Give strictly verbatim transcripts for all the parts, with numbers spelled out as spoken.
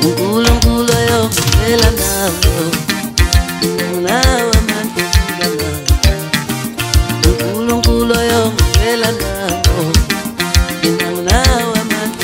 uNkulunkulu ayovela nawo nawe manje uNkulunkulu ayovela nawo nawe manje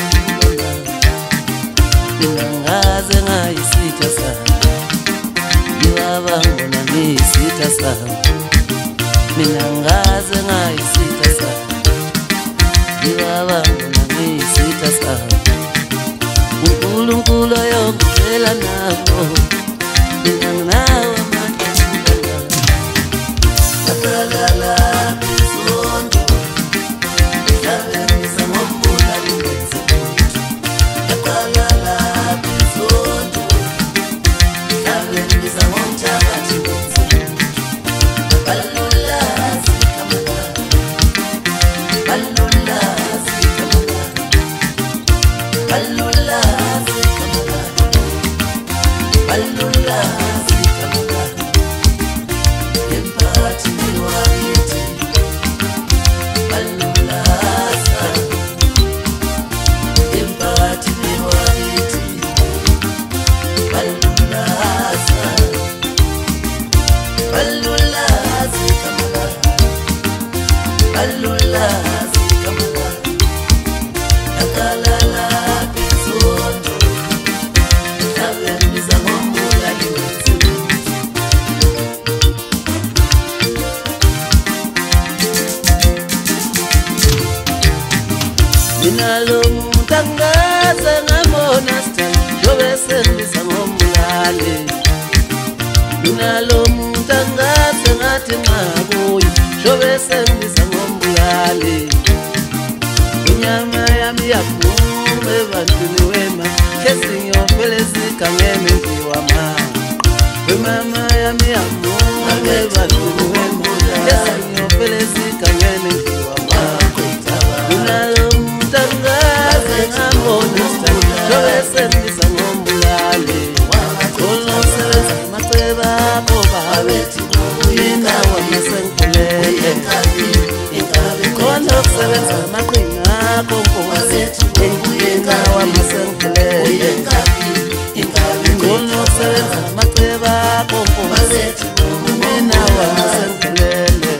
ngaze ngayisitha sami yiwaba ngona ngisitha sami mina ngaze ngayisitha sami yiwaba ngona ngisitha sami uNkulunkulu ayovela nawo mina nawe manje akalala bizondo yalenza ngombula lingenze akalala bizondo yalenza ngomthakathi balula sikamala balula sikamala balula sikamala balula sikamala emphathi wakithi balula sa emphathi wakithi balula sa balula sikamala balula sikamala akalala bizondo yalenza ngombula lingenze mina lo muntu angaze ngambona sithanda njobe sengisa ngombulale mina lo muntu angaze ngathi nxabuye njobe sengisa ngombulale inyama yami yaphuma ebantwini wema kesinyophele sikangene ngiwama wemama yami yaphuma ebantwini wema kesinyophele sikangene ngiwama mina lo muntu angaze ngambona sithanda njobe sengisa ngombulale unosebenza amaceba ngoba mina wamasengikhulele khona ukusebenza amaqhinga akho nkosi mina wamasengikhulele khona ukusebenza amaceba akho nkosi mina wamasengikhulele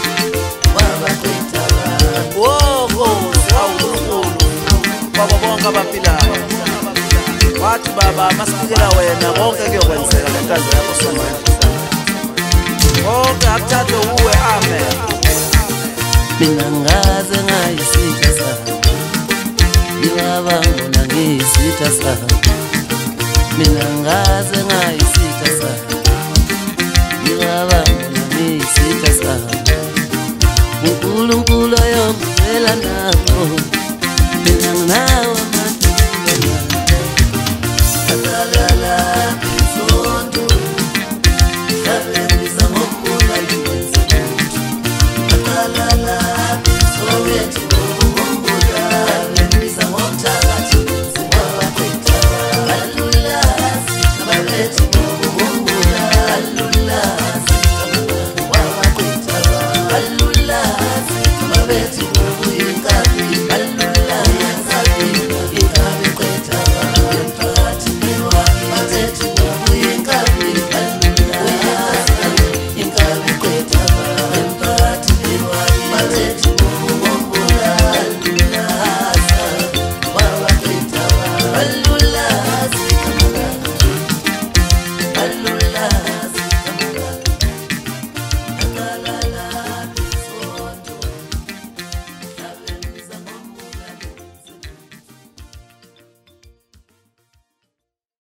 wogo awunkulu baba bonke abaphilayo wathi baba masifikela wena konke kuyokwenzeka lenkazi yakho somoya konke akuthathe uwe amen mina ngaze ngayisitha sami yiwaba ngona ngisitha sami mina ngaze ngayisitha sami yiwaba ngona ngisitha sami uNkulunkulu ayovela nawo mina nawe manje akalala bizondo yalenza ngombula lingenze akalala bizondo ngombula yalenza ngomthakathi wabakwetha balula sikabalethi ngombula balula sikabalethi wabakwetha balula sikabalethi